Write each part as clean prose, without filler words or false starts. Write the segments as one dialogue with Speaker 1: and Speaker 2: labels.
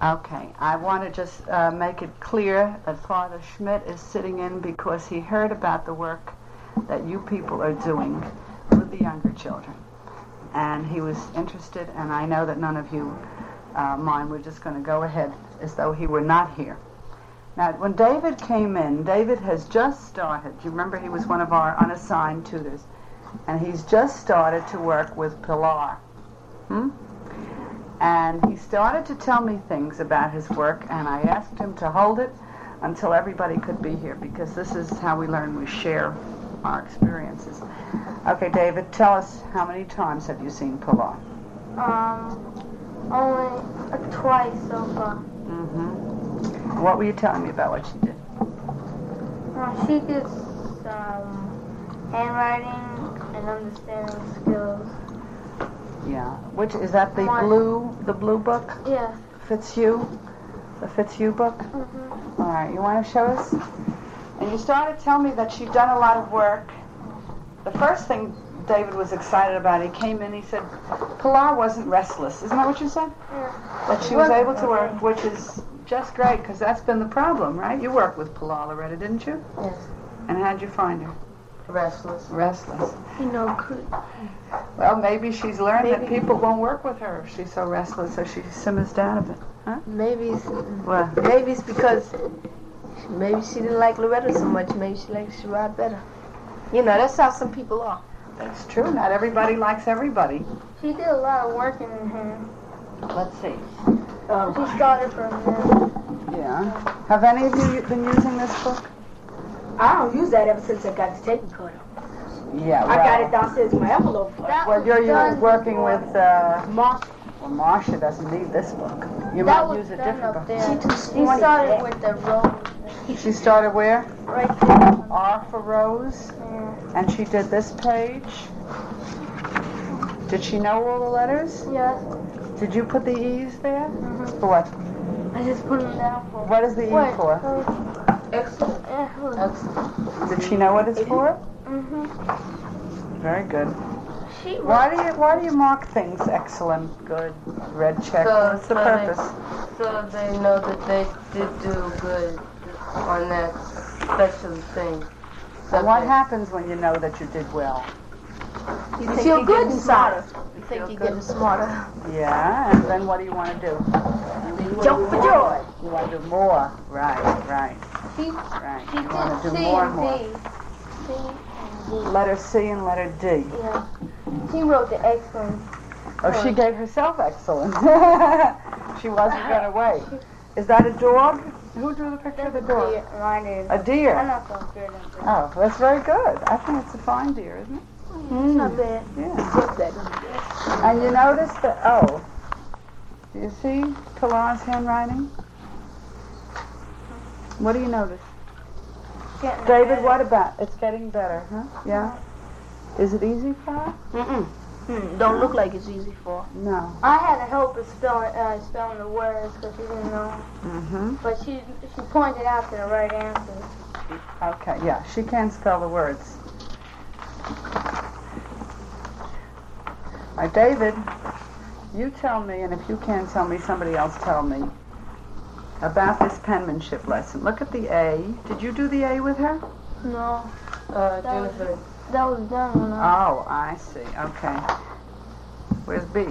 Speaker 1: Okay, I want to just make it clear that Father Schmidt is sitting in because he heard about the work that you people are doing with the younger children. And he was interested, and I know that none of you mind. We're just going to go ahead as though he were not here. Now, when David came in, David has just started. You remember he was one of our unassigned tutors. And he's just started to work with Pilar. And he started to tell me things about his work, and I asked him to hold it until everybody could be here, because this is how we learn. We share our experiences. Okay, David, tell us, how many times have you seen Pilar?
Speaker 2: Only twice so far.
Speaker 1: What were you telling me about what she did?
Speaker 2: She did some handwriting and understanding skills.
Speaker 1: Yeah. Which is that the blue book?
Speaker 2: Yeah.
Speaker 1: Fitzhugh? The Fitzhugh book? All right, you want to show us? And you started telling me that she'd done a lot of work. The first thing David was excited about, he came in, he said, Pilar wasn't restless. Isn't that what you said?
Speaker 2: Yeah.
Speaker 1: That she was able to work, which is just great, because that's been the problem, right? You worked with Pilar already, didn't you?
Speaker 3: Yes.
Speaker 1: And how'd you find her?
Speaker 3: Restless.
Speaker 1: Restless.
Speaker 2: Could.
Speaker 1: Well, maybe she's learned that people won't work with her if she's so restless, so she simmers down a bit. Huh?
Speaker 3: Maybe it's,
Speaker 1: What?
Speaker 3: maybe it's because maybe she didn't like Loretta so much. Maybe she likes Sherrod better. You know, that's how some people are.
Speaker 1: That's true. Not everybody likes everybody.
Speaker 2: She did a lot of work in her hand.
Speaker 1: Let's see.
Speaker 2: She started from there.
Speaker 1: Yeah. Have any of you been using this book?
Speaker 4: I don't use that ever since I got the tape recorder.
Speaker 1: Yeah,
Speaker 4: I got it downstairs in my envelope.
Speaker 1: Well, you're working with
Speaker 4: Mark.
Speaker 1: Well, Marcia doesn't need this book. You
Speaker 2: That
Speaker 1: might
Speaker 2: was
Speaker 1: use a
Speaker 2: done
Speaker 1: different
Speaker 2: up
Speaker 1: book.
Speaker 2: there.
Speaker 4: She too
Speaker 2: She
Speaker 4: smarty.
Speaker 2: started with the rose.
Speaker 1: She started where?
Speaker 2: Right there.
Speaker 1: R for Rose.
Speaker 2: Yeah.
Speaker 1: And she did this page. Did she know all the letters?
Speaker 2: Yes.
Speaker 1: Did you put the E's there? For what?
Speaker 2: I just put them down for.
Speaker 1: What is the E for?
Speaker 4: Excellent.
Speaker 2: Yeah.
Speaker 1: Did she know what it's for? Very good. Why do you mark things excellent, good, red check? What's the purpose?
Speaker 3: So they know that they did do good on that special thing.
Speaker 1: And what happens when you know that you did well?
Speaker 4: You feel good inside.
Speaker 3: You think you're getting smarter.
Speaker 1: Yeah, and then what do you want to do?
Speaker 4: Jump for joy.
Speaker 1: You want to do more. Right.
Speaker 2: She
Speaker 1: Right.
Speaker 2: did
Speaker 1: You want to do
Speaker 2: C
Speaker 1: more
Speaker 2: and
Speaker 1: and
Speaker 2: D.
Speaker 1: more.
Speaker 2: C.
Speaker 1: Letter C and letter D.
Speaker 2: Yeah. She wrote the excellent.
Speaker 1: Oh, she gave herself excellent. She wasn't going to wait. Is that a dog? Who drew the picture of the dog?
Speaker 2: Mine is.
Speaker 1: A deer.
Speaker 2: I'm not so good at that.
Speaker 1: Oh, that's very good. I think it's a fine deer, isn't it?
Speaker 2: It's not bad.
Speaker 1: Yeah. And you notice that, do you see Pilar's handwriting? What do you notice?
Speaker 2: Getting
Speaker 1: David,
Speaker 2: better.
Speaker 1: what about? It's getting better, huh? Yeah? Is it easy for her?
Speaker 3: Don't look like it's easy for her.
Speaker 1: No.
Speaker 2: I had to help her spelling the words because she didn't know. But she pointed out to the right answers.
Speaker 1: Okay, yeah, she can spell the words. All right, David, you tell me, and if you can't tell me, somebody else tell me about this penmanship lesson. Look at the A. Did you do the A with her?
Speaker 2: No.
Speaker 3: Jennifer.
Speaker 2: That was done when I...
Speaker 1: Oh, I see. Okay. Where's B?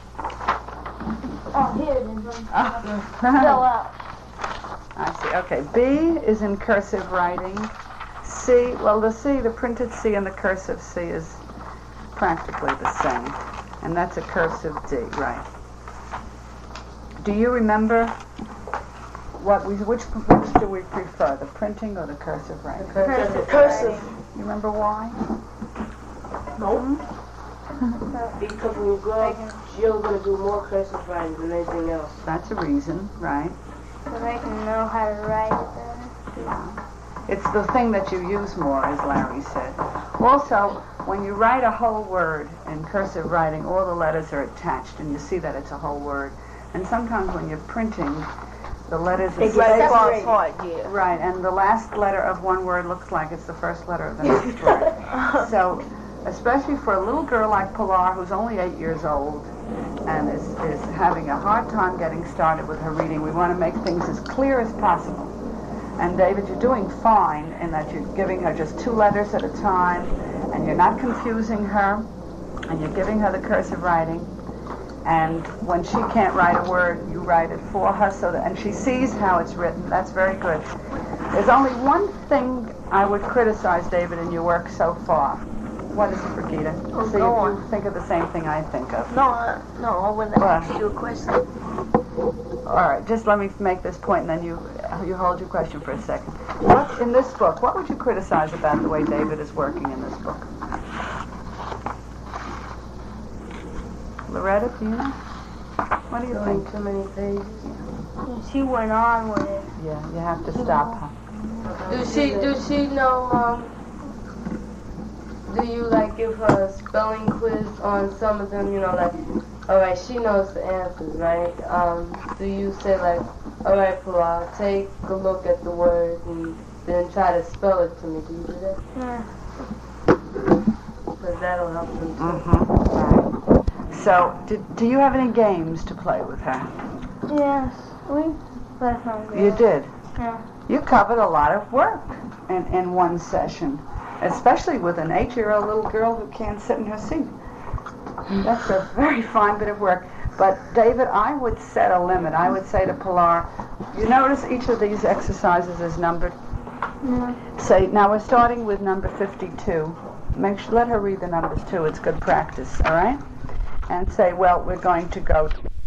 Speaker 2: Oh, here it is. Fell out.
Speaker 1: I see. Okay, B is in cursive writing. C, well, the printed C and the cursive C is practically the same. And that's a cursive D, right. Do you remember which do we prefer, the printing or the cursive writing?
Speaker 4: Cursive.
Speaker 1: You remember why?
Speaker 4: No.
Speaker 3: Because when you grow up, you're going to do more cursive writing than anything else.
Speaker 1: That's a reason, right?
Speaker 2: So they can know how to write it better.
Speaker 1: Yeah. It's the thing that you use more, as Larry said. Also, when you write a whole word in cursive writing, all the letters are attached, and you see that it's a whole word. And sometimes when you're printing, the letters are
Speaker 4: separated.
Speaker 3: Apart, yeah.
Speaker 1: right, and the last letter of one word looks like it's the first letter of the next word. So especially for a little girl like Pilar who's only 8 years old and is having a hard time getting started with her reading. We want to make things as clear as possible. And David, you're doing fine in that you're giving her just 2 letters at a time, and you're not confusing her, and you're giving her the cursive writing. And when she can't write a word, you write it for her, and she sees how it's written. That's very good. There's only one thing I would criticize, David, in your work so far. What is it, Brigida?
Speaker 3: Oh,
Speaker 1: See
Speaker 3: go
Speaker 1: if
Speaker 3: on.
Speaker 1: you think of the same thing I think of.
Speaker 3: No, I want to ask you a question.
Speaker 1: All right, just let me make this point, and then you hold your question for a second. What in this book? What would you criticize about the way David is working in this book? Loretta, do you know? What do you think?
Speaker 3: Too many pages.
Speaker 2: She went on with it.
Speaker 1: Yeah, you have to stop her.
Speaker 3: Does she know, do you like give her a spelling quiz on some of them, like, alright, she knows the answers, right? Do you say like, alright, Pilar, take a look at the word and then try to spell it to me? Do you do that?
Speaker 2: Yeah.
Speaker 3: Because that'll help them too.
Speaker 1: Right. So, do you have any games to play with her?
Speaker 2: Yes. We left on
Speaker 1: You did?
Speaker 2: Yeah.
Speaker 1: You covered a lot of work in one session, especially with an 8-year-old little girl who can't sit in her seat. That's a very fine bit of work. But, David, I would set a limit. I would say to Pilar, you notice each of these exercises is numbered?
Speaker 2: Yeah.
Speaker 1: Say, now we're starting with number 52. Let her read the numbers too. It's good practice, all right? And say, well, we're going to go to